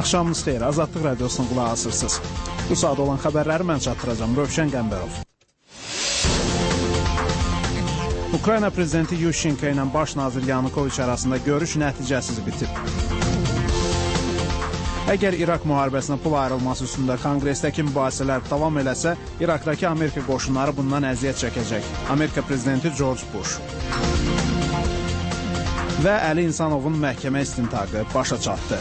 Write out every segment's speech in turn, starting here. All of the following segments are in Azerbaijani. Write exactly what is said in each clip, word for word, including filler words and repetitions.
Axşamınız xeyir, Azadlıq Radiosuna qulaq asırsınız. Bu saat olan xəbərləri mən çatdıracağım, Rövşən Qəmbərov. Ukrayna prezidenti Yushchenko ilə baş nazir Yanukoviç arasında görüş nəticəsiz bitib. Əgər İraq müharibəsinə pul ayrılması üstündə konqresdəki mübahisələr davam eləsə, İraqdakı Amerika qoşunları bundan əziyyət çəkəcək. Amerika prezidenti George Bush. Və Əli İnsanovun məhkəmə istintaqı başa çatdı.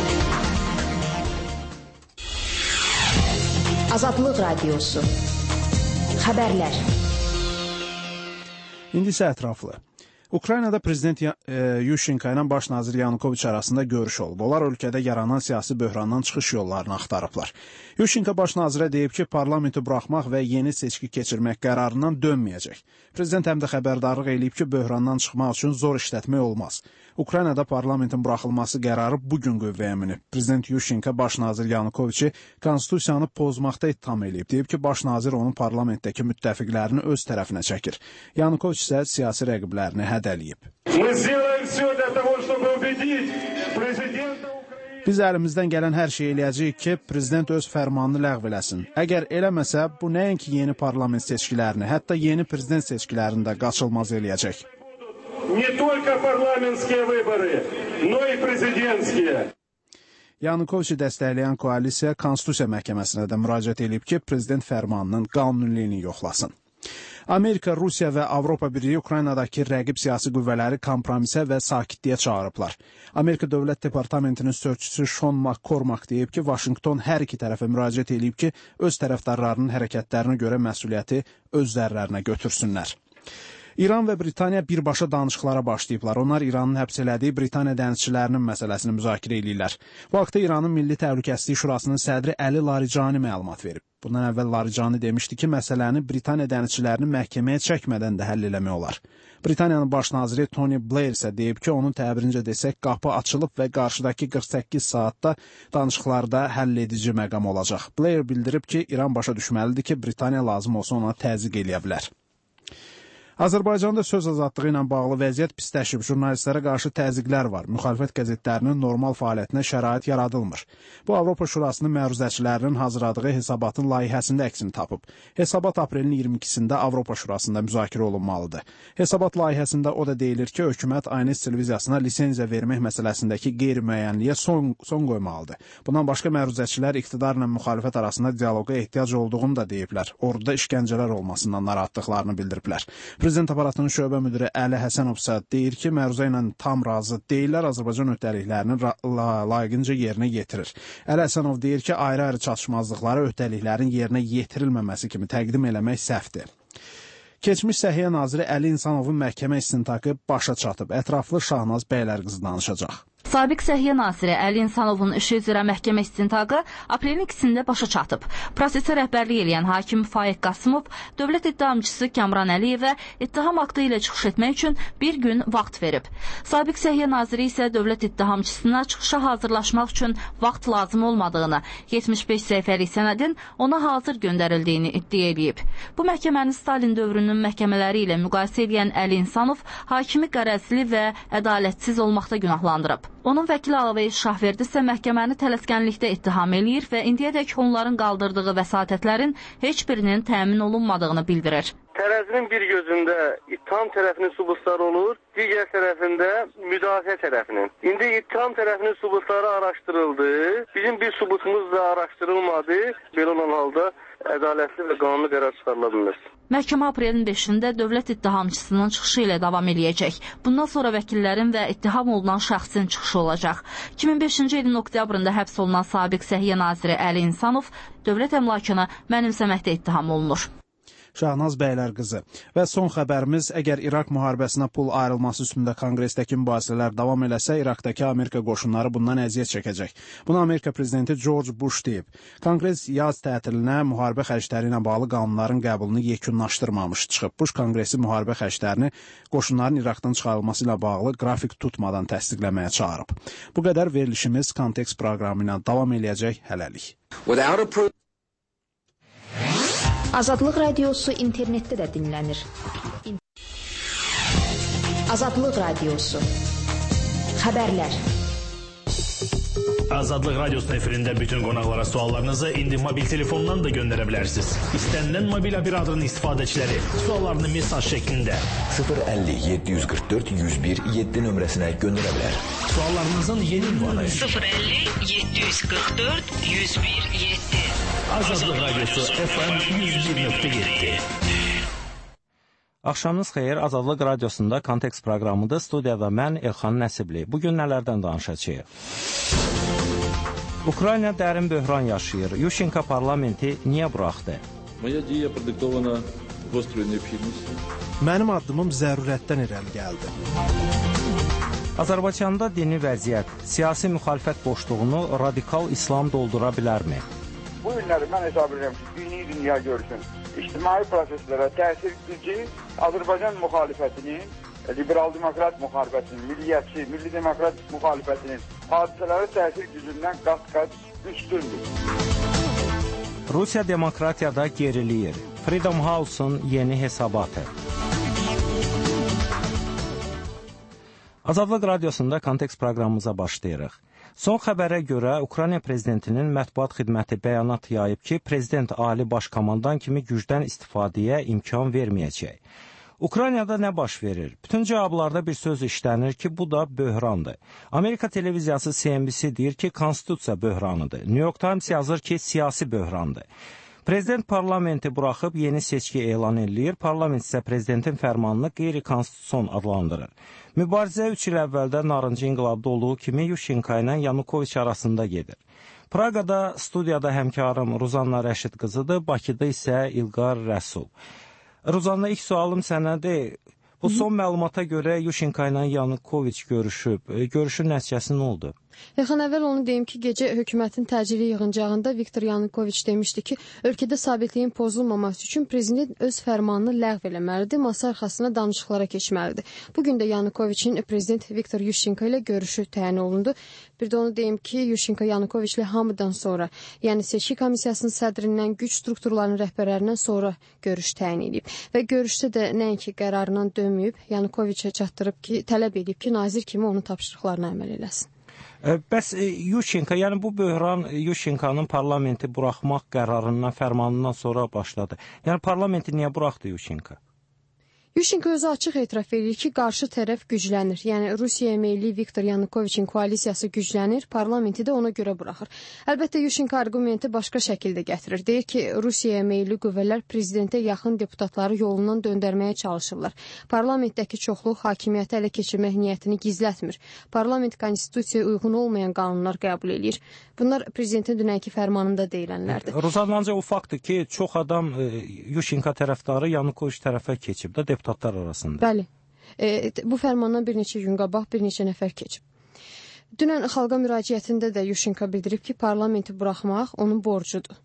Azadlıq Radiosu. Xəbərlər. İndi isə ətraflı. Ukraynada prezident Yushchenko ilə baş nazir Yanukoviç arasında görüş olub. Onlar ölkədə yaranan siyasi böhrandan çıxış yollarını axtarıblar. Yushchenko baş nazirə deyib ki, parlamenti buraxmaq və yeni seçki keçirmək qərarından dönməyəcək. Prezident həm də xəbərdarlıq eləyib ki, böhrandan çıxmaq üçün zor işlətmək olmaz. Ukraynada parlamentin buraxılması qərarı bugün qüvvəyə minib. Prezident Yushchenko baş nazir Yanukoviçi konstitusiyanı pozmaqda ittiham eləyib. Deyib ki, baş nazir onun parlamentdəki müttəfiqlərini öz tərəfinə çəkir. Yanukoviç isə siyasi rəqiblərini hədələyib. Biz əlimizdən gələn hər şey eləyəcəyik ki, prezident öz fərmanını ləğv eləsin. Əgər eləməsə, bu nəinki yeni parlament seçkilərini, hətta yeni prezident seçkilərini də qaçılmaz eləyəcək. Yanukoviçi dəstəkləyən koalisiya Konstitusiya Məhkəməsinə də müraciət edib ki, prezident fərmanının qanuniliyini yoxlasın. Amerika, Rusiya və Avropa Birliyi Ukraynadakı rəqib siyasi qüvvələri kompromisə və sakitliyə çağırıblar. Amerika Dövlət Departamentinin sözçüsü Sean McCormack deyib ki, Vaşinqton hər iki tərəfə müraciət edib ki, öz tərəfdarlarının hərəkətlərinə görə məsuliyyəti özlərlərinə götürsünlər. İran və Britaniya birbaşa danışıqlara başlayıblar. Onlar İranın həbs elədiyi Britaniya dənizçilərinin məsələsini müzakirə edirlər. Bu haqda İranın Milli Təhlükəsizlik Şurasının sədri Əli Larijani məlumat verib. Bundan əvvəl Larijani demişdi ki, məsələni Britaniya dənizçilərini məhkəməyə çəkmədən də həll eləmək olar. Britaniyanın baş naziri Tony Blair isə deyib ki, onun təbirincə desək, qapı açılıb və qarşıdakı qırx səkkiz saatda danışıqlarda həll edici məqam olacaq. Blair bildirib ki, İran başa düşməlidir ki, Britaniya lazım olsa ona təzyiq eləyə bilər. Azərbaycanda söz azadlığı ilə bağlı vəziyyət pisləşib, jurnalistlərə qarşı təzyiqlər var. Müxalifət qəzetlərinin normal fəaliyyətinə şərait yaradılmır. Bu, Avropa Şurasının məruzəçilərinin hazırladığı hesabatın layihəsində əksini tapıb. Hesabat aprelin iyirmi ikisində Avropa Şurasında müzakirə olunmalıdır. Hesabat layihəsində o da deyilir ki, hökumət Aynes televiziyasına lisenziya vermək məsələsindəki qeyri-müəyyənliyə son, son qoymalıdır. Bundan başqa məruzəçilər iqtidarla müxalifət arasında dialoqa ehtiyac olduğunu da deyiblər. Orduda işgəncələr olmasından narahatlıqlarını bildiriblər. Prezident aparatının şöbə müdiri Əli Həsənov isə deyir ki, məruzə ilə tam razı deyirlər, Azərbaycan öhdəliklərini layiqincə yerinə yetirir. Əli Həsənov deyir ki, ayrı-ayrı çatışmazlıqları öhdəliklərin yerinə yetirilməməsi kimi təqdim eləmək səhvdir. Keçmiş Səhiyyə naziri Əli İnsanovun məhkəmə istintaqı başa çatıb. Ətraflı Şahnaz Bəylərqızı danışacaq. Sabiq Səhiyyə naziri Əli İnsanovun işi üzrə məhkəmə istintaqı aprelin ikisində başa çatıb. Prosesə rəhbərlik edən hakim Faiq Qasımov dövlət ittihamçısı Kamran Əliyevə ittiham aktı ilə çıxış etmək üçün bir gün vaxt verib. Sabiq Səhiyyə naziri isə dövlət ittihamçısına çıxışa hazırlaşmaq üçün vaxt lazım olmadığını, yetmiş beş səhifəlik sənədin ona hazır göndərildiyini iddia edib. Bu məhkəməni Stalin dövrünün məhkəmələri ilə müqayisə edən Əli İnsanov hakimi qərəzli və ədalətsiz olmaqda günahlandırıb. Onun vəkili Alavəy Şahverdi isə məhkəməni tələskənlikdə ittiham eləyir və indiyədək onların qaldırdığı vəsatətlərin heç birinin təmin olunmadığını bildirir. Tərəzinin bir gözündə ittiham tərəfinin sübutları olur, digər tərəfində müdafiə tərəfinin. İndi ittiham tərəfinin sübutları araşdırıldı, bizim bir sübutumuz da araşdırılmadı, belə olan halda ədalətli və qanuni qərar çıxarıla bilməz. Məhkəmə aprelin beşində dövlət ittihamçısının çıxışı ilə davam eləyəcək. Bundan sonra vəkillərin və ittiham olunan şəxsin çıxışı olacaq. iki min beşinci ilin oktyabrında həbs olunan sabiq Səhiyyə naziri Əli İnsanov dövlət əmlakını mənimsəməkdə ittiham olunur. Şahnaz Bəylərqızı. Və son xəbərimiz, əgər İraq müharibəsinə pul ayrılması üstündə konqresdəki mübahisələr davam eləsə, İraqdakı Amerika qoşunları bundan əziyyət çəkəcək. Bunu Amerika prezidenti George Bush deyib. Konqres yaz tətilinə müharibə xərcləri ilə bağlı qanunların qəbulunu yekunlaşdırmamış çıxıb. Bush konqresi müharibə xərclərini qoşunların İraqdan çıxarılması ilə bağlı qrafik tutmadan təsdiqləməyə çağırıb. Bu qədər verilişimiz Kontekst proqramı ilə davam eləyəcək. Hələlik. Azadlıq Radiosu internetdə də dinlənir. Azadlıq Radiosu. Xəbərlər. Azadlıq Radiosu efirində bütün qonaqlara suallarınızı indi mobil telefondan da göndərə bilərsiniz. İstənilən mobil operatorun istifadəçiləri suallarını mesaj şəklində sıfır əlli yeddi yüz qırx dörd yüz bir yeddi nömrəsinə göndərə bilər. Suallarınızın yeni ünvanı sıfır əlli yeddi yüz qırx dörd yüz bir yeddi. Azadlıq Radiosu F M yüz bir nöqtə yeddi. Axşamınız xeyir, Azadlıq Radiosunda Kontekst proqramıdır. Studiyada mən Elxan Nəsibli. Bugün nələrdən danışacağıq? Ukrayna dərin böhran yaşayır. Yushchenko parlamenti niyə buraxdı? Mənim addımım zərurətdən irəli gəldi. Azərbaycanda dini vəziyyət, siyasi müxalifət boşluğunu radikal İslam doldura bilərmi? Bu günləri mən hesab edirəm ki, dini dünya görsün. İctimai proseslərə təsir gücü Azərbaycan müxalifətinin, liberal-demokrat müxalifətinin, milliyyətçi, milli-demokrat müxalifətinin hadisələrə təsir gücündən qat-qat üstündür. Rusiya demokratiyada geriliyir. Freedom House-un yeni hesabatı. Azadlıq Radiosunda Kontekst proqramımıza başlayırıq. Son xəbərə görə Ukrayna prezidentinin mətbuat xidməti bəyanat yayıb ki, prezident ali baş komandan kimi gücdən istifadəyə imkan verməyəcək. Ukraynada nə baş verir? Bütün cavablarda bir söz işlənir ki, bu da böhrandır. Amerika televiziyası C N B C deyir ki, konstitusiya böhranıdır. New York Times yazır ki, siyasi böhrandır. Prezident parlamenti buraxıb yeni seçki elan edir, parlament isə prezidentin fərmanını qeyri-konstitusion adlandırır. Mübarizə üç il əvvəldə narıncı inqilabda olduğu kimi Yushchenko ilə Yanukoviç arasında gedir. Praqada studiyada həmkarım Ruzanna Rəşid qızıdır, Bakıda isə İlqar Rəsul. Ruzanna, ilk sualım sənədir. Bu son məlumata görə Yushchenko ilə Yanukoviç görüşüb. Görüşün nəticəsi nə oldu? Yaxın əvvəl onu deyim ki, gecə hökumətin təcili yığıncağında Viktor Yanukoviç demişdi ki, ölkədə sabitliyin pozulmaması üçün prezident öz fərmanını ləğv eləməlidir, masa arxasına danışıqlara keçməlidir. Bugün də Yanukoviçin prezident Viktor Yushchenko ilə görüşü təyin olundu. Bir də onu deyim ki, Yushchenko Yanukoviç ilə hamıdan sonra, yəni seçki komissiyasının sədrindən, güc strukturlarının rəhbərlərindən sonra görüş təyin edib. Və görüşdə də nəinki qərarından dönməyib, Yanukoviçə çatdırıb ki, tələb edib ki, nazir kimi onun tapşırıqlarına əməl eləsin. Bəs Yushchenko, yəni bu böhran Yushchenkonun parlamenti buraxmaq qərarından, fərmanından sonra başladı. Yəni parlamenti niyə buraxdı Yushchenko? Yushchenko özü açıq etiraf edir ki, qarşı tərəf güclənir. Yəni Rusiyaya meyilli Viktor Yanukoviçin koalisiyası güclənir, parlamenti də ona görə buraxır. Əlbəttə Yushchenko arqumenti başqa şəkildə gətirir. Deyir ki, Rusiyaya meyilli qüvvələr prezidentə yaxın deputatları yolundan döndərməyə çalışırlar. Parlamentdəki çoxluq hakimiyyəti ələ keçirmək niyyətini gizlətmir. Parlament konstitusiyaya uyğun olmayan qanunlar qəbul edir. Bunlar prezidentin dünənki fərmanında deyilənlərdir. Rozanlanca o faktdır ki, çox adam e, Yushchenko tərəfdarı Yanukoviç tərəfə keçib də deputatlar arasında. Bəli. E, bu fərmandan bir neçə gün qabaq bir neçə nəfər keçib. Dünən xalqa müraciətində də Yushchenko bildirib ki, parlamenti buraxmaq onun borcudur.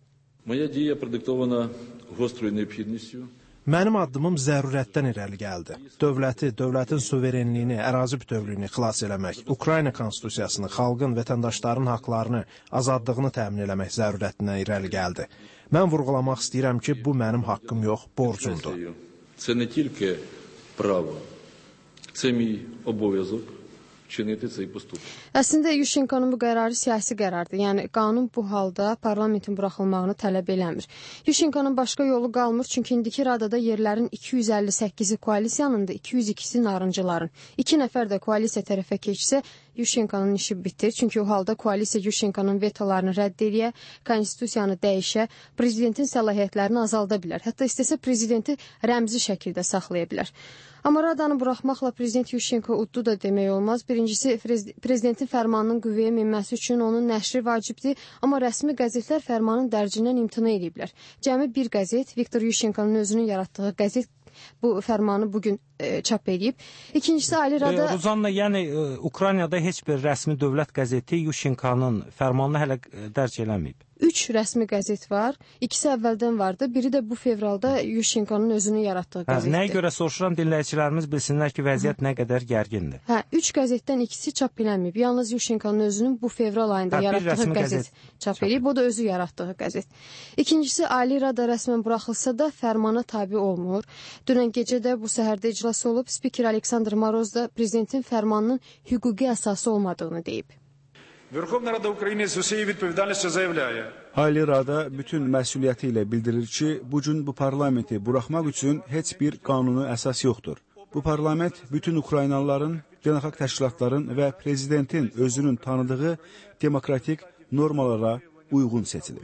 Mənim addımım zərurətdən irəli gəldi. Dövləti, dövlətin suverenliyini, ərazi bütövlüyünü xilas eləmək, Ukrayna konstitusiyasını, xalqın, vətəndaşların haqlarını, azadlığını təmin eləmək zərurətindən irəli gəldi. Mən vurğulamaq istəyirəm ki, bu mənim haqqım yox, borcumdur. Це не тільки право, це мій обов'язок чинити цей поступок. Əslində Yushchenkonun bu qərarı siyasi qərardır. Yəni qanun bu halda parlamentin buraxılmağını tələb eləmir. Yushchenkonun başqa yolu qalmır, çünki indiki radada yerlərin iki yüz əlli səkkizi koalisiyanın da iki yüz ikisi narıncıların. İki nəfər də koalisiya tərəfə keçsə, Yushchenkonun işi bitir. Çünki o halda koalisiya Yushchenkonun vetolarını rədd edə, konstitusiyanı dəyişə, prezidentin səlahiyyətlərini azalda bilər. Hətta istəsə prezidenti rəmzi şəkildə saxlaya bilər. Amma radanı buraxmaqla prezident Yushchenko uddu da demək olmaz. Birincisi, prezidentin fərmanının qüvvəyə minməsi üçün onun nəşri vacibdir, amma rəsmi qəzetlər fərmanın dərcindən imtina ediblər. Cəmi bir qəzet, Viktor Yushchenkonun özünün yaratdığı qəzet bu fərmanı bugün e, çap edib. İkincisi, Ali Rada... E, Ruzanna, yəni e, Ukraynada heç bir rəsmi dövlət qəzeti Yushchenkonun fərmanını hələ dərc eləməyib. Üç rəsmi qəzet var. İkisi əvvəldən vardı. Biri də bu fevralda Yushchenkonun özünün yaratdığı qəzetdir. Hə, nəyə görə soruşuram, dinləyicilərimiz bilsinlər ki, vəziyyət Hı. nə qədər gərgindir. Hə, üç qəzetdən ikisi çap eləməyib. Yalnız Yushchenkonun özünün bu fevral ayında hə, yaratdığı qəzet çap edib. O da özü yaratdığı qəzet. İkincisi, Ali Rada rəsmən buraxılsa da fərmana tabi olmur. Dünən gecə də bu səhərdə iclas olub. Spiker Aleksandr Maroz da prezidentin fərmanının hüquqi əsası olmadığını deyib. Верховна Рада України з усією відповідальністю заявляє. Ali Rada bütün məsuliyyəti ilə bildirir ki, bu gün bu parlamenti buraxmaq üçün heç bir qanuni əsas yoxdur. Bu parlament bütün Ukraynalıların, beynəlxalq təşkilatların və prezidentin özünün tanıdığı demokratik normalara uyğun seçilir.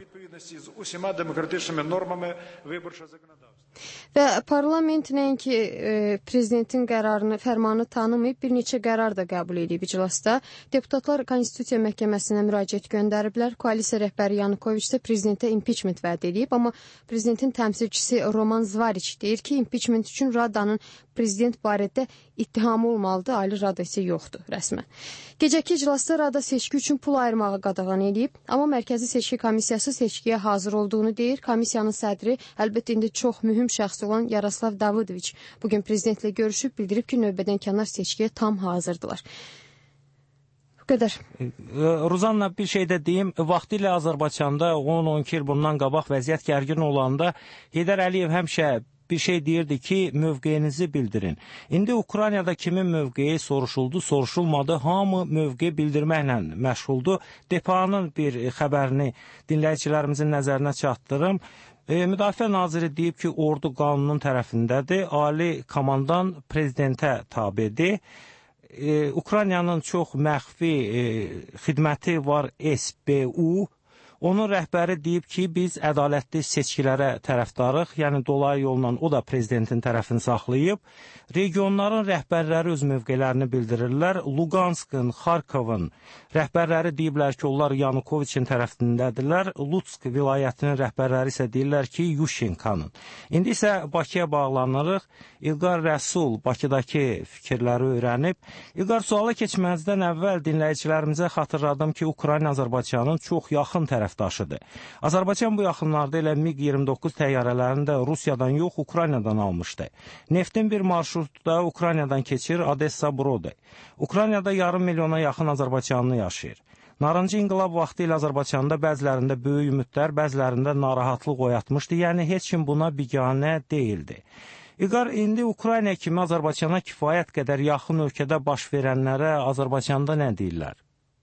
Və parlament nəinki e, prezidentin qərarını, fərmanı tanımayıb, bir neçə qərar da qəbul edib iclasda. Deputatlar Konstitusiya Məhkəməsinə müraciət göndəriblər. Koalisiya rəhbəri Yanukoviç də prezidentə impeachment vəd edib, amma prezidentin təmsilçisi Roman Zvariç deyir ki, impeachment üçün Radanın prezident barədə ittihamı olmalıdır, Ali Rada isə yoxdur rəsmən. Gecəki iclasda Rada seçki üçün pul ayırmağı qadağan edib, amma Mərkəzi Seçki Komissiyası seçkiyə hazır olduğunu deyir. Komissiyanın sədri, əlbəttə indi çox mühüm şəxs olan Yaroslav Davidoviç bugün prezidentlə görüşüb, bildirib ki, növbədən kənar seçkiyə tam hazırdılar. Bu qədər. Ruzanla bir şey də deyim, vaxtilə Azərbaycanda on on iki il bundan qabaq vəziyyət gərgin olanda Heydər Əliyev həmişə bir şey deyirdi ki, mövqeyinizi bildirin. İndi Ukraynada kimin mövqeyi soruşuldu, soruşulmadı, hamı mövqeyi bildirməklə məşğuldur. Depanın bir xəbərini dinləyicilərimizin nəzərinə çatdırım. E, Müdafiə naziri deyib ki, ordu qanunun tərəfindədir, ali komandan prezidentə tabidir. E, Ukraynanın çox məxfi e, xidməti var, S B U. Onun rəhbəri deyib ki, biz ədalətli seçkilərə tərəfdarıq, yəni dolayı yolla o da prezidentin tərəfini saxlayıb. Regionların rəhbərləri öz mövqelərini bildirirlər. Luganskın, Xarkovun rəhbərləri deyiblər ki, onlar Yanukoviçin tərəfindədirlər. Lutsk vilayətinin rəhbərləri isə deyirlər ki, Yuşinkanın. İndi isə Bakıya bağlanırıq. İlqar Rəsul Bakıdakı fikirləri öyrənib. İlqar, suala keçməzdən əvvəl dinləyicilərimizə xatırladım ki, Ukrayna Azərbaycanın çox yaxın tərəfdaşıdır. Azərbaycan bu yaxınlarda elə MiG iyirmi doqquz təyyarələrini də Rusiyadan yox, Ukraynadan almışdı. Neftin bir marşrutu da Ukraynadan keçir, Odessa-Brody. Ukraynada yarım milyona yaxın Azərbaycanlı yaşayır. Narıncı inqilab vaxtı ilə Azərbaycanda bəzilərində böyük ümidlər, bəzilərində narahatlıq oyatmışdı, yəni heç kim buna biganə deyildi. İlqar, indi Ukrayna kimi Azərbaycana kifayət qədər yaxın ölkədə baş verənlərə Azərbaycanda nə deyirlər?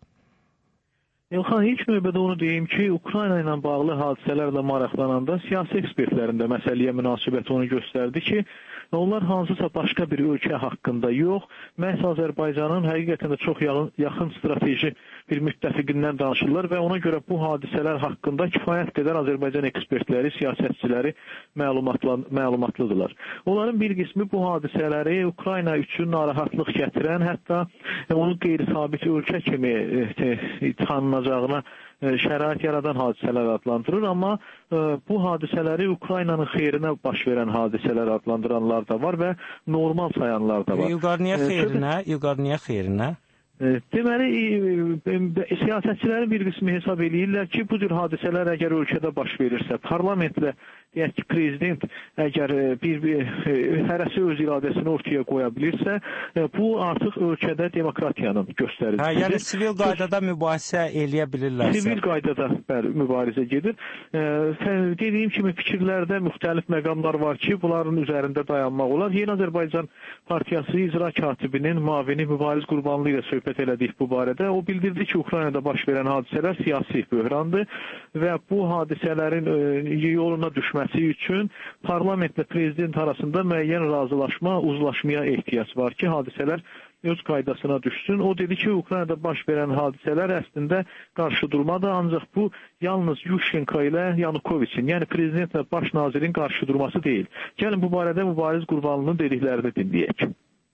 Elxan, ilk növbədə onu deyim ki, Ukrayna ilə bağlı hadisələrlə maraqlananda siyasi ekspertlərin də məsələyə münasibəti onu göstərdi ki, onlar hansısa başqa bir ölkə haqqında yox, məhz Azərbaycanın həqiqətən də çox yaxın strateji bir müttəfiqindən danışırlar və ona görə bu hadisələr haqqında kifayət qədər Azərbaycan ekspertləri, siyasətçiləri məlumatlıdırlar. Onların bir qismi bu hadisələri Ukrayna üçün narahatlıq gətirən, hətta onun qeyri-sabit ölkə kimi tanınacağına şərait yaradan hadisələr adlandırır, amma e, bu hadisələri Ukraynanın xeyrinə baş verən hadisələr adlandıranlar da var və normal sayanlar da var. İlqar, niyə xeyrinə? İlqar, niyə xeyrinə? Deməli, siyasətçilərin bir qismi hesab edirlər ki, bu cür hadisələr əgər ölkədə baş verirsə, parlamentlə, deyək ki, prezident əgər bir, bir hərəsi öz iradəsini ortaya qoya bilirsə, bu artıq ölkədə demokratiyanın göstəricidir. Hə, yəni sivil qaydada mübahisə eləyə bilirlərsə. Sivil qaydada bəli, mübarizə gedir. Dediyim kimi fikirlərdə müxtəlif məqamlar var ki, bunların üzərində dayanmaq olar. Yeni Azərbaycan Partiyası icra katibinin müavini Mübariz Qurbanlı ilə söhbət elədik bu barədə. O bildirdi ki, Ukraynada baş verən hadisələr siyasi böhrandır və bu hadisələrin yoluna düşməsi üçün parlamentlə prezident arasında müəyyən razılaşma, uzlaşmaya ehtiyac var ki, hadisələr öz qaydasına düşsün. O dedi ki, Ukraynada baş verən hadisələr əslində qarşıdurmadır, ancaq bu yalnız Yuşenko ilə Yanukoviçin, yəni prezident və baş nazirin qarşıdurması deyil. Gəlin bu barədə Mübariz Qurbanlının dediklərini dinləyək.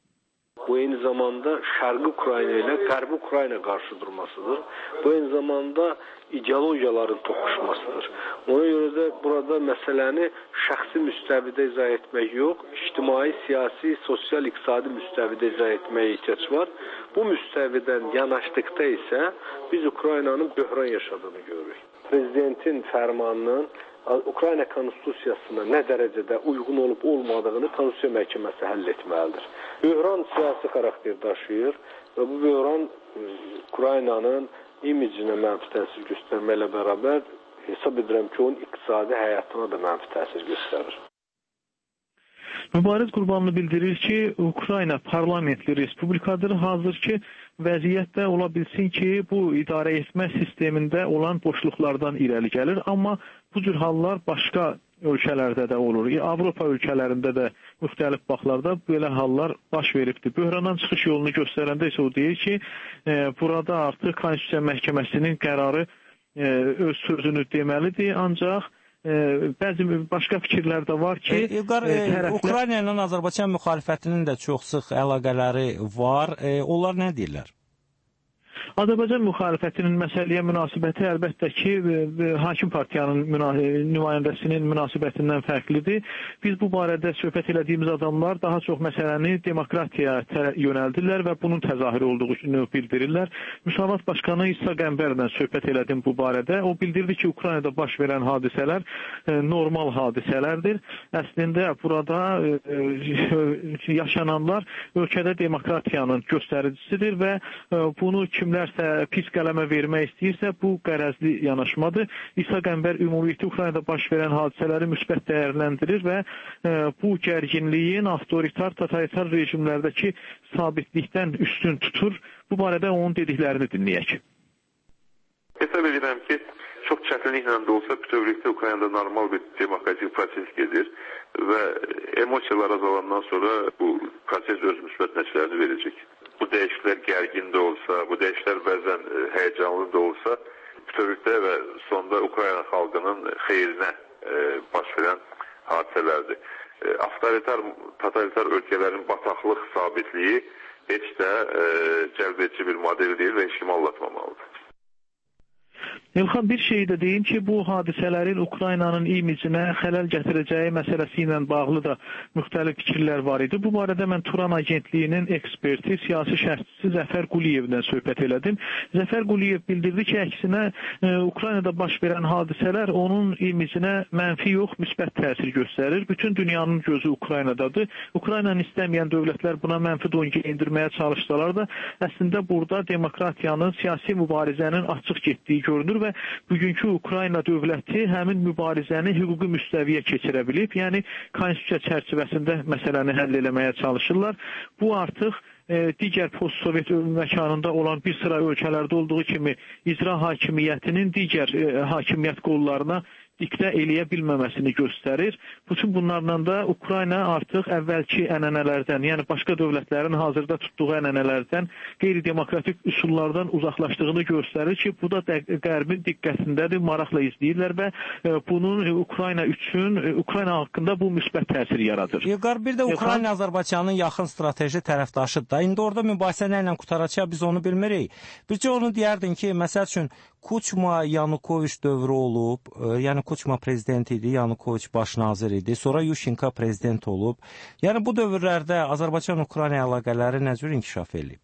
Bu eyni zamanda Şərqi Ukrayna ilə Qərbi Ukrayna qarşıdurmasıdır. Bu eyni zamanda ideologiyaların toqquşmasıdır. Ona görə də burada məsələni şəxsi müstəvidə izah etmək yox, ictimai, siyasi, sosial, iqtisadi müstəvidə izah etməyə ehtiyac var. Bu müstəvidən yanaşdıqda isə biz Ukraynanın böhran yaşadığını görürük. Prezidentin fərmanının Ukrayna konstitusiyasına nə dərəcədə uyğun olub olmadığını Konstitusiya Məhkəməsi həll etməlidir. Böhran siyasi xarakter daşıyır və bu böhran Ukraynanın imicinə mənfi təsir göstərməklə bərabər hesab edirəm ki, onun iqtisadi həyatına da mənfi təsir göstərir. Mübariz Qurbanlı bildirir ki, Ukrayna parlamentli respublikadır. Hazırki vəziyyətdə ola bilsin ki, bu idarə etmə sistemində olan boşluqlardan irəli gəlir. Amma bu cür hallar başqa ölkələrdə də olur. Avropa ölkələrində də müxtəlif vaxtlarda belə hallar baş veribdir. Böhrandan çıxış yolunu göstərəndə isə o deyir ki, e, burada artıq Konstitusiya Məhkəməsinin qərarı e, öz sözünü deməlidir, ancaq E, bəzi başqa fikirlər də var ki, e, İlqar, e, tərəflər... Ukrayna ilə Azərbaycan müxalifətinin də çox sıx əlaqələri var. E, onlar nə deyirlər? Azərbaycan müxalifətinin məsələyə münasibəti əlbəttə ki, hakim partiyanın nümayəndəsinin münasibətindən fərqlidir. Biz bu barədə söhbət elədiyimiz adamlar daha çox məsələni demokratiyaya yönəldirlər və bunun təzahürü olduğunu bildirirlər. Müsavat Başkanı İsa Qəmbərlə söhbət elədim bu barədə. O bildirdi ki, Ukraynada baş verən hadisələr normal hadisələrdir. Əslində burada yaşananlar ölkədə demokratiyanın göstəricisidir və bunu kimlər pis qələmə vermək istəyirsə, bu qərəzli yanaşmadır. İsa Qəmbər ümumiyyətlə Ukraynada baş verən hadisələri müsbət dəyərləndirir və e, bu gərginliyin avtoritar, totalitar rejimlərdəki sabitlikdən üstün tutur. Bu barədə onun dediklərini dinləyək. Hesab edirəm ki, çox çətinliklə də olsa bütövlükdə Ukraynada normal bir demokratik proses gedir və emosiyalar azalandan sonra bu proses öz müsbət nəticələrini verəcək. Bu dəyişikliklər gərgin də olsa, bu dəyişikliklər bəzən həyəcanlı da olsa, bütövlükdə və sonda Ukrayna xalqının xeyrinə e, baş verən hadisələrdir. E, avtoritar, totalitar ölkələrin bataqlıq sabitliyi heç də e, cəlb edici bir model deyil və heç kimi aldatmamalıdır. İlxan, bir şey də deyim ki, bu hadisələrin Ukraynanın imicinə xələl gətirəcəyi məsələsi ilə bağlı da müxtəlif fikirlər var idi. Bu barədə mən Turan Agentliyinin eksperti, siyasi şərhçisi Zəfər Quliyevlə söhbət elədim. Zəfər Quliyev bildirdi ki, əksinə e, Ukraynada baş verən hadisələr onun imicinə mənfi yox, müsbət təsir göstərir. Bütün dünyanın gözü Ukraynadadır. Ukraynanı istəməyən dövlətlər buna mənfi don geyindirməyə çalışsalar da, əslində burada demokratiyanın, siyasi mübarizənin açıq getdiyi görünür və bugünkü Ukrayna dövləti həmin mübarizəni hüquqi müstəviyə keçirə bilib. Yəni, konstitusiya çərçivəsində məsələni həll eləməyə çalışırlar. Bu artıq e, digər post-sovet məkanında olan bir sıra ölkələrdə olduğu kimi icra hakimiyyətinin digər e, hakimiyyət qollarına diktə eləyə bilməməsini göstərir. Bütün bunlarla da Ukrayna artıq əvvəlki ənənələrdən, yəni başqa dövlətlərin hazırda tutduğu ənənələrdən, qeyri-demokratik üsullardan uzaqlaşdığını göstərir ki, bu da Qərbin diqqətindədir, maraqla izləyirlər və bunun Ukrayna üçün, Ukrayna haqqında bu müsbət təsir yaradır. İlqar, bir də Ukrayna Azərbaycanın yaxın strateji tərəfdaşıdır da. İndi orada mübahisə nə ilə qutaracaq, biz onu bilmirik. Bircə onu deyərdin ki, məsəl üçün Kuçma Yanukoviç dövrü olub, yəni Kuçma prezident idi, Yanukoviç baş nazir idi, sonra Yushchenko prezident olub. Yəni bu dövrlərdə Azərbaycan-Ukrayna əlaqələri nə cür inkişaf edib?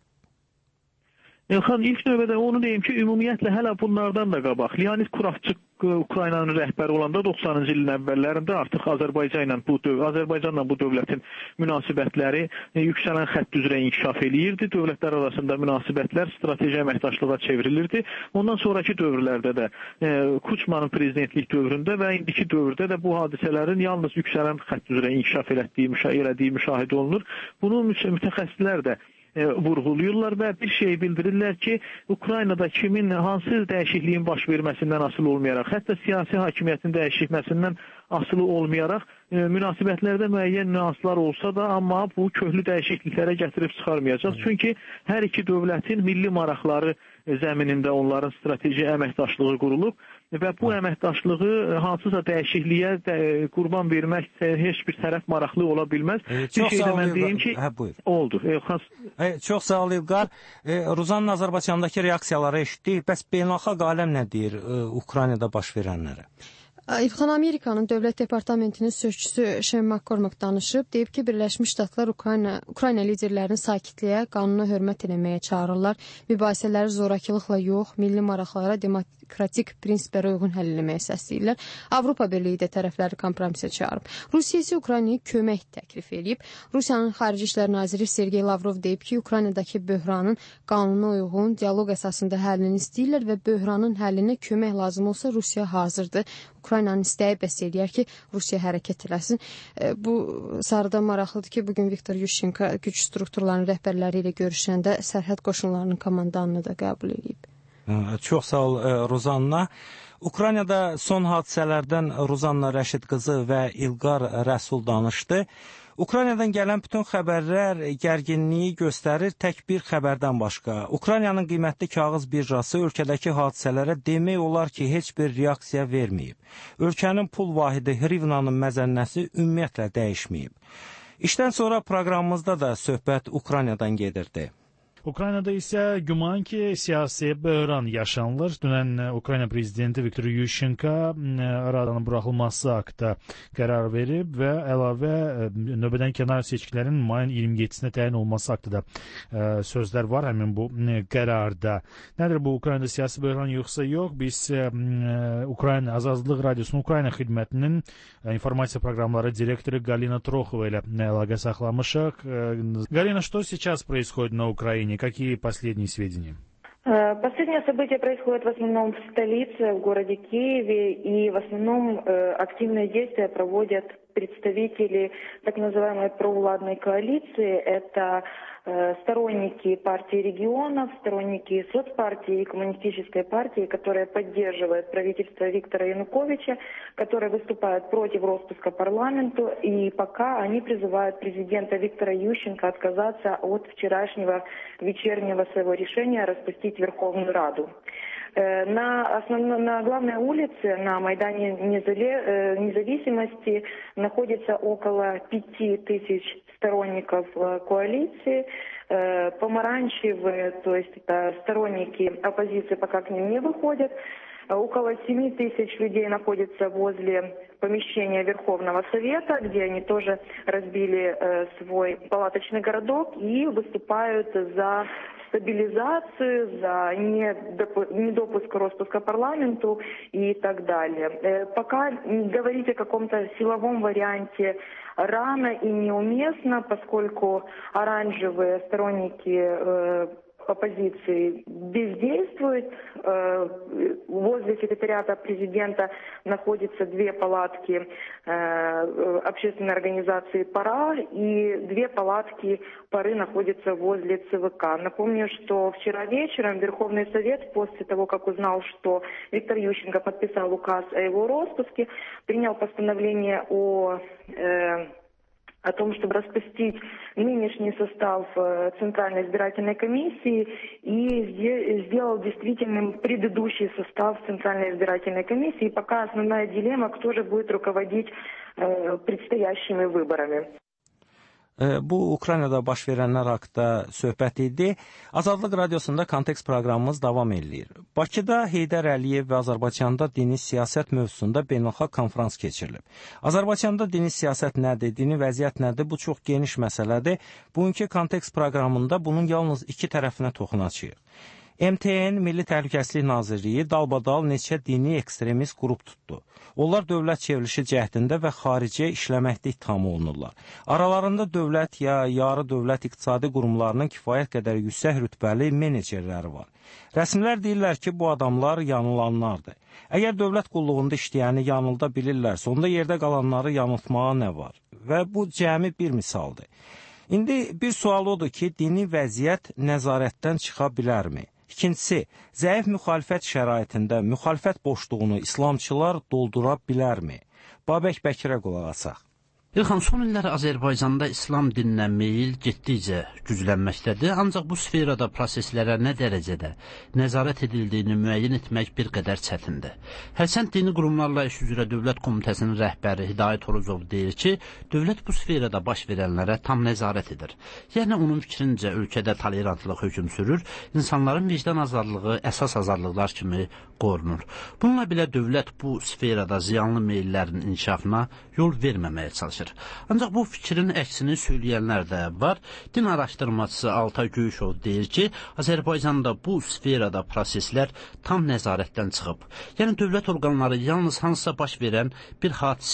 Elxan, ilk növbədə onu deyim ki, ümumiyyətlə hələ bunlardan da qabaq. Leonid Kravçuk Ukraynanın rəhbəri olanda doxsanıncı ilin əvvəllərində artıq Azərbaycan ilə bu Azərbaycanla bu dövlətin münasibətləri yüksələn xətt üzrə inkişaf eləyirdi. Dövlətlər arasında münasibətlər strateji əməkdaşlığa çevrilirdi. Ondan sonraki dövrlərdə də e, Kuçmanın prezidentlik dövründə və indiki dövrdə də bu hadisələrin yalnız yüksələn xətt üzrə inkişaf elətdiyi, elədiyi müşahidə olunur. Bunu mütəxəssislər də vurğuluyurlar və bir şey bildirirlər ki, Ukraynada kimin hansı dəyişikliyin baş verməsindən asılı olmayaraq, hətta siyasi hakimiyyətin dəyişilməsindən asılı olmayaraq, e, münasibətlərdə müəyyən nüanslar olsa da, amma bu köklü dəyişikliklərə gətirib çıxarmayacaq. Çünki hər iki dövlətin milli maraqları zəminində onların strateji əməkdaşlığı qurulub və bu əməkdaşlığı hansısa dəyişikliyə də, qurban vermək heç bir tərəf maraqlı ola bilməz. E, bir şey də mən deyim ki, hə, oldu. E, xas... e, çox sağ ol, İlqar. E, Ruzanın Azərbaycandakı reaksiyaları eşitdik. Bəs beynəlxalq aləm nə deyir e, Ukraynada baş verənlərə? İlxan, Amerikanın Dövlət Departamentinin sözçüsü Shane McCormack danışıb, deyib ki, Birləşmiş Ştatlar Ukrayna, Ukrayna liderlərini sakitliyə, qanuna hörmət eləməyə çağırırlar. Mübahisələri zorakılıqla yox, milli maraqlara, demokratik prinsiplərə uyğun həll eləməyə səsləyirlər. Avropa Birliyi də tərəfləri kompromisə çağırıb. Rusiya isə Ukraynaya kömək təklif edib. Rusiyanın Xarici İşlər Naziri Sergey Lavrov deyib ki, Ukraynadakı böhranın qanuna uyğun dialoq əsasında həllini istəyirlər və böhranın həllinə kömək lazım olsa Rusiya hazırdır. Ukraynanın istəyi bəs eləyər ki, Rusiya hərəkət eləsin. Bu sarıda maraqlıdır ki, bugün Viktor Yushchenko güc strukturlarının rəhbərləri ilə görüşəndə sərhəd qoşunlarının komandanını da qəbul edib. Çox sağ ol Rozanna. Ukraynada son hadisələrdən Rozanna Rəşid qızı və İlqar Rəsul danışdı. Ukraynadan gələn bütün xəbərlər gərginliyi göstərir tək bir xəbərdən başqa. Ukraynanın qiymətli kağız birjası ölkədəki hadisələrə demək olar ki, heç bir reaksiya verməyib. Ölkənin pul vahidi hrivnanın məzənnəsi ümumiyyətlə dəyişməyib. İşdən sonra proqramımızda da söhbət Ukraynadan gedirdi. Ukraynada isə güman ki, siyasi böhran yaşanılır. Dünən Ukrayna prezidenti Viktor Yushchenko Radanın buraxılması haqqında qərar verib və əlavə növbədən kənar seçkilərin mayın iyirmi yeddisinə təyin olması haqqında da sözlər var həmin bu qərarda. Nədir bu Ukraynada siyasi böhran yoxsa yox? Biz Ukrayna Azadlıq Radiosunun Ukrayna xidmətinin informasiya proqramları direktoru Galina Troxova ilə əlaqə saxlamışıq. Galina, что сейчас происходит на Украине? Какие последние сведения? Последние события происходят в основном в столице, в городе Киеве, и в основном активные действия проводят представители так называемой провладной коалиции. Это сторонники партии регионов, сторонники соцпартии и коммунистической партии, которые поддерживают правительство Виктора Януковича, которые выступают против распуска парламента, и пока они призывают президента Виктора Ющенко отказаться от вчерашнего вечернего своего решения распустить Верховную Раду. На, основно, на главной улице, на Майдане Независимости, находится около пяти тысяч сторонников коалиции. Помаранчевые, то есть это сторонники оппозиции, пока к ним не выходят. Около семи тысяч людей находятся возле помещения Верховного Совета, где они тоже разбили э, свой палаточный городок и выступают за стабилизацию, за недопуск распуска парламенту и так далее. Э, пока говорить о каком-то силовом варианте рано и неуместно, поскольку оранжевые сторонники э, оппозиции бездействует. Возле секретариата президента находятся две палатки общественной организации «Пора» и две палатки «Поры» находятся возле ЦВК. Напомню, что вчера вечером Верховный Совет, после того, как узнал, что Виктор Ющенко подписал указ о его распуске, принял постановление о о том, чтобы распустить нынешний состав Центральной избирательной комиссии и сделал действительным предыдущий состав Центральной избирательной комиссии. Пока основная дилемма, кто же будет руководить предстоящими выборами. Bu Ukraynada baş verənlər haqqında söhbət idi. Azadlıq Radiosunda Kontekst proqramımız davam edir. Bakıda Heydər Əliyev və Azərbaycanda dini siyasət mövzusunda beynəlxalq konfrans keçirilib. Azərbaycanda dini siyasət nədir, dini vəziyyət nədir? Bu çox geniş məsələdir. Bugünkü Kontekst proqramında bunun yalnız iki tərəfinə toxunacağıq. M T N Milli Təhlükəsizlik Nazirliyi dalbadal neçə dini ekstremist qrup tutdu. Onlar dövlət çevrilişi cəhdində və xariciyə işləməkdə ittiham olunurlar. Aralarında dövlət ya yarı dövlət iqtisadi qurumlarının kifayət qədər yüksək rütbəli menecerləri var. Rəsmilər deyirlər ki, bu adamlar yanılanlardır. Əgər dövlət qulluğunda işləyəni yanılda bilirlərsə, onda yerdə qalanları yanıltmağa nə var? Və bu cəmi bir misaldır. İndi bir sual odur ki, dini vəziyyət nəzarətdən çıxa bilərmi? İkincisi, zəif müxalifət şəraitində müxalifət boşluğunu İslamçılar doldura bilərmi? Babək Bəkirə qulaq asaq. İlham, son illər Azərbaycanda İslam dininə meyil getdikcə güclənməkdədir, ancaq bu sferada proseslərə nə dərəcədə nəzarət edildiyini müəyyən etmək bir qədər çətindir. Hərçənd dini qurumlarla iş üzrə Dövlət Komitəsinin rəhbəri Hidayət Oruzov deyir ki, dövlət bu sferada baş verənlərə tam nəzarət edir. Yəni, onun fikrincə ölkədə tolerantlıq hökm sürür, insanların vicdan azadlığı əsas azadlıqlar kimi qorunur. Bununla belə dövlət bu sferada ziyanlı meyillərin inkişafına yol verməməyə çalışır. Ancaq bu fikrin əksini söyləyənlər də var. Din araşdırmacısı Altay Göyüşov deyir ki, Azərbaycanda bu sferada proseslər tam nəzarətdən çıxıb. Yəni, dövlət orqanları yalnız hansısa baş verən bir hadisəyə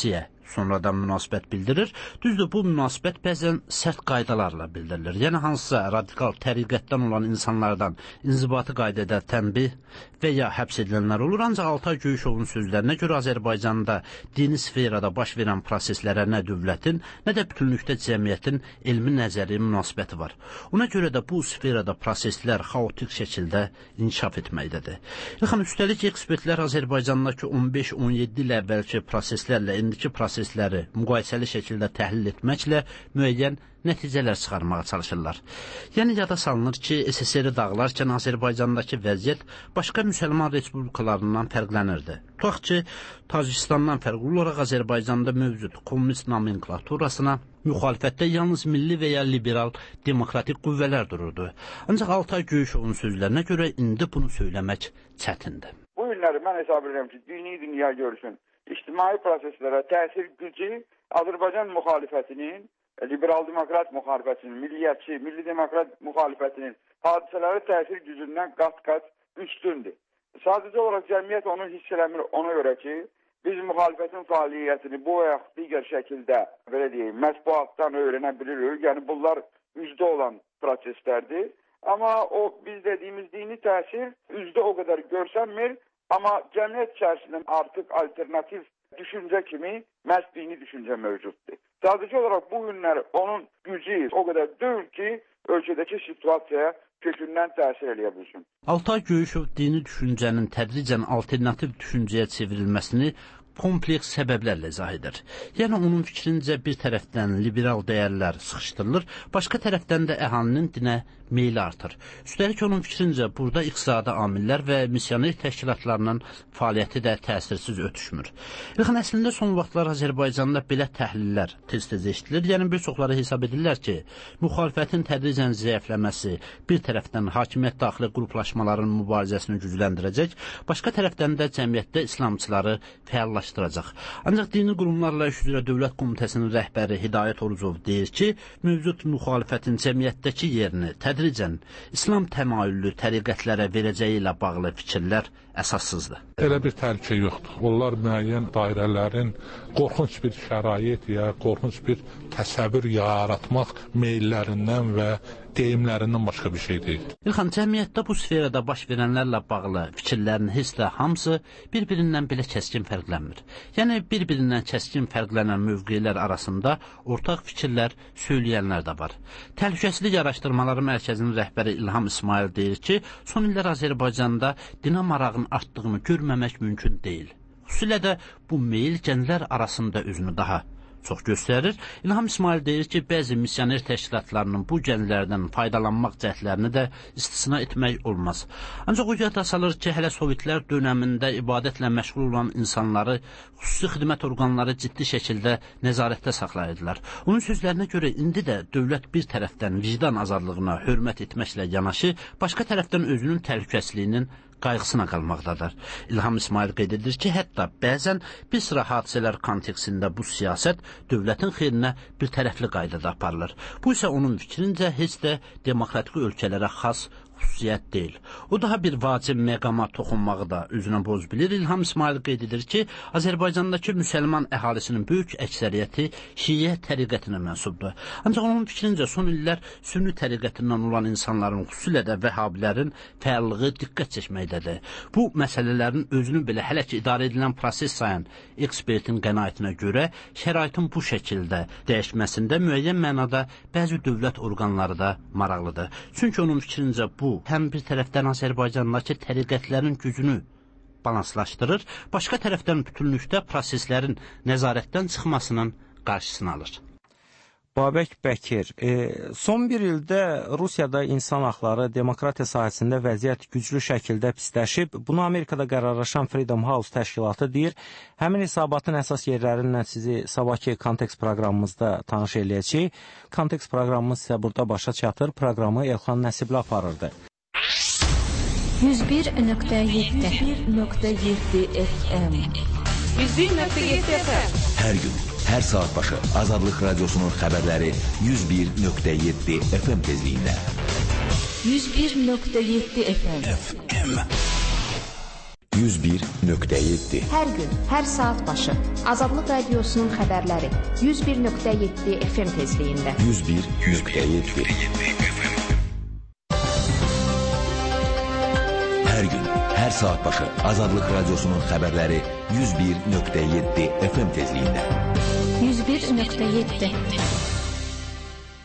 sonradan münasibət bildirir. Düzdür, bu münasibət bəzən sərt qaydalarla bildirilir. Yəni, hansısa radikal təriqətdən olan insanlardan inzibati qaydada tənbih və ya həbs edilənlər olur. Ancaq Altay Göyüşovun sözlərinə görə Azərbaycanda dini sferada baş verən proseslərə nə dövlətin, nə də bütünlükdə cəmiyyətin elmi nəzəri münasibəti var. Ona görə də bu sferada proseslər xaotik şəkildə inkişaf etməkdədir. Yaxın, üstəlik ekspertlər Azərbaycandakı on beş on yeddi il əvvəlki proseslərlə indiki prosesləri müqayisəli şəkildə təhlil etməklə müəyyən nəticələr çıxarmağa çalışırlar. Yəni, yada salınır ki, S S R-i dağılarkən Azərbaycandakı vəziyyət başqa müsəlman respublikalarından fərqlənirdi. Tutaq ki, Tacikistandan fərqli olaraq Azərbaycanda mövcud kommunist nomenklaturasına müxalifətdə yalnız milli və ya liberal demokratik qüvvələr dururdu. Ancaq Altay Göyüşovun sözlərinə görə indi bunu söyləmək çətindir. Bu günləri mən hesab edirəm ki, dini dünya görsün. İctimai proseslərə təsir gücü Azərbaycan müxalifətinin, liberal demokrat müxalifətinin, milliyyətçi, milli demokrat müxalifətinin hadisələri təsir gücündən qat-qat üstündür. Sadəcə olaraq cəmiyyət onu hiss eləmir, ona görə ki, biz müxalifətin fəaliyyətini bu və yaxud digər şəkildə, belə deyək, mətbuatdan öyrənə bilirik. Yəni, bunlar üzdə olan proseslərdir. Amma o, biz dediyimiz dini təsir üzdə o qədər görsənmir. Amma cəmiyyət içərisində artıq alternativ düşüncə kimi məhz dini düşüncə mövcuddur. Sadəcə olaraq bu günlər onun gücü o qədər deyil ki, ölkədəki situasiyaya kökündən təsir eləyə bilsin. Altay Göyüşov dini düşüncənin tədricən alternativ düşüncəyə çevrilməsini kompleks səbəblərlə izah edir. Yəni, onun fikrincə bir tərəfdən liberal dəyərlər sıxışdırılır, başqa tərəfdən də əhalinin dinə meyli artır. Üstəlik, onun fikrincə burada iqtisadi amillər və missioner təşkilatlarının fəaliyyəti də təsirsiz ötüşmür. Yaxın, əslində son vaxtlar Azərbaycanda belə təhlillər tez-tez eşidilir. Yəni, bir çoxları hesab edirlər ki, müxalifətin tədricən zəifləməsi bir tərəfdən hakimiyyət daxili qruplaşmaların mübarizəsini gücləndirəcək, başqa tərəfdən də cəmiyyətdə İslamçıları fəallaşdıracaq. Ancaq dini qurumlarla iş üzrə Dövlət Komitəsinin rəhbəri Hidayət Orucov deyir ki, mövcud müxalifətin cəmiyyətdəki yerini tədricən İslam təmayüllü təriqətlərə verəcəyi ilə bağlı fikirlər əsassızdır. Elə bir təhlükə yoxdur. Onlar müəyyən dairələrin qorxunc bir şərait ya qorxunc bir təsəvvür yaratmaq meyllərindən və deyimlərindən başqa bir şey deyil. İlxan, cəmiyyətdə bu sferada baş verənlərlə bağlı fikirlərin heç də hamısı bir-birindən belə kəskin fərqlənmir. Yəni, bir-birindən kəskin fərqlənən mövqelər arasında ortaq fikirlər söyləyənlər də var. Təhlükəsizlik Araşdırmaları Mərkəzinin rəhbəri İlham İsmail deyir ki, son illər Azərbaycanda dinə marağın artdığını görməmək mümkün deyil. Xüsusilə də bu meyil gənclər arasında özünü daha çox göstərir. İlham İsmail deyir ki, bəzi missioner təşkilatlarının bu gənclərdən faydalanmaq cəhdlərini də istisna etmək olmaz. Ancaq o yada salır ki, hələ Sovetlər dönəmində ibadətlə məşğul olan insanları xüsusi xidmət orqanları ciddi şəkildə nəzarətdə saxlayırdılar. Onun sözlərinə görə indi də dövlət bir tərəfdən vicdan azadlığına hörmət etməklə yanaşı, başqa tərəfdən özünün təhlükəsizliyinin qayğısına qalmaqdadır. İlham İsmail qeyd edir ki, hətta bəzən bir sıra hadisələr kontekstində bu siyasət dövlətin xeyrinə bir tərəfli qaydada aparılır. Bu isə onun fikrincə heç də demokratik ölkələrə xas xüsusiyyət deyil. O daha bir vacib məqama toxunmağı da özünə boz bilir. İlham İsmail qeyd edir ki, Azərbaycandakı müsəlman əhalisinin böyük əksəriyyəti Şiə təriqətinə mənsubdur. Ancaq onun fikrincə son illər sünni təriqətindən olan insanların, xüsusilə də vəhabilərin fəallığı diqqət çəkməkdədir. Bu məsələlərin özünü belə hələ ki idarə edilən proses sayan ekspertin qənaətinə görə şəraitin bu şəkildə dəyişməsində müəyyən mənada bəzi dövlət orqanları da maraqlıdır. Çünki onun fikrincə bu həm bir tərəfdən Azərbaycandakı təriqətlərin gücünü balanslaşdırır, başqa tərəfdən bütünlükdə proseslərin nəzarətdən çıxmasının qarşısını alır. Babək Bəkir, e, son bir ildə Rusiyada insan haqları, demokratiya sahəsində vəziyyət güclü şəkildə pisləşib. Bunu Amerikada qərarlaşan Freedom House təşkilatı deyir. Həmin hesabatın əsas yerlərindən sizi sabahki Kontekst proqramımızda tanış eləyəcəyik. Kontekst proqramımız isə burada başa çatır. Proqramı Elxan Nəsibli aparırdı. yüz bir nöqtə yeddi F M yüz bir nöqtə yeddi F M Hər gün, hər saat başı Azadlıq Radiosunun xəbərləri yüz bir nöqtə yeddi F M tezliyində. yüz bir nöqtə yeddi F M yüz bir nöqtə yeddi. Hər gün, hər saat başı Azadlıq Radiosunun xəbərləri yüz bir nöqtə yeddi F M tezliyində. yüz bir nöqtə yeddi. Hər gün, hər saat başı Azadlıq Radiosunun xəbərləri yüz bir nöqtə yeddi F M tezliyində. yüz bir nöqtə yeddi.